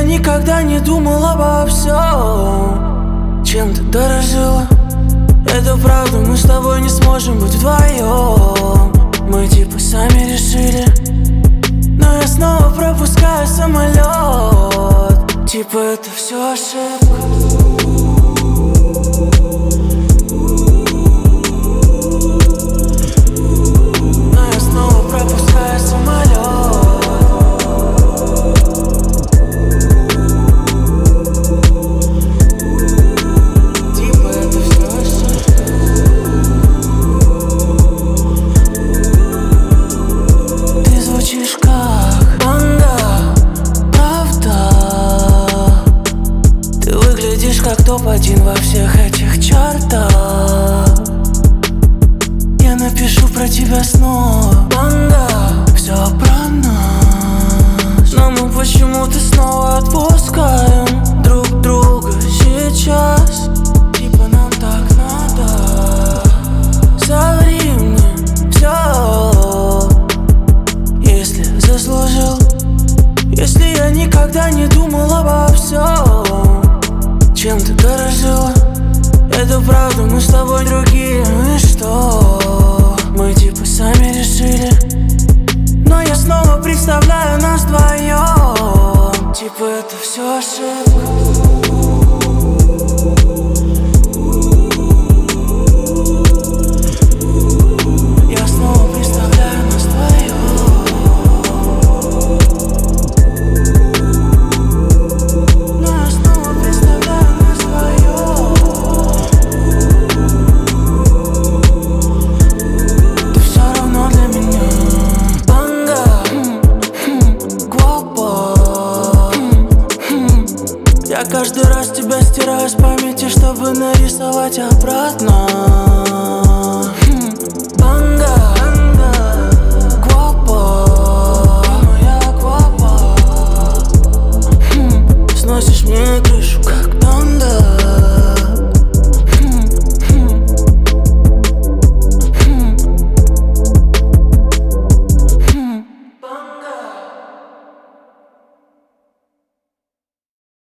никогда не думал обо всем, чем ты дорожила. Это правда, мы с тобой не сможем быть вдвоем. Мы типа сами решили, но я снова пропускаю самолет. Типа это все ошибка. Как топ-1 во всех этих чартах. Я напишу про тебя снова, банда, все про нас. Но мы почему-то снова отпускаем друг друга сейчас. Типа нам так надо. Соври мне все, если заслужил. Если я никогда не думал обо всем, чем ты дорожила. Это правда, мы с тобой другие. Ну и что? Мы типа сами решили, но я снова представляю нас вдвоем. Типа это все ошибка. Я каждый раз тебя стираю с памяти, чтобы нарисовать обратно.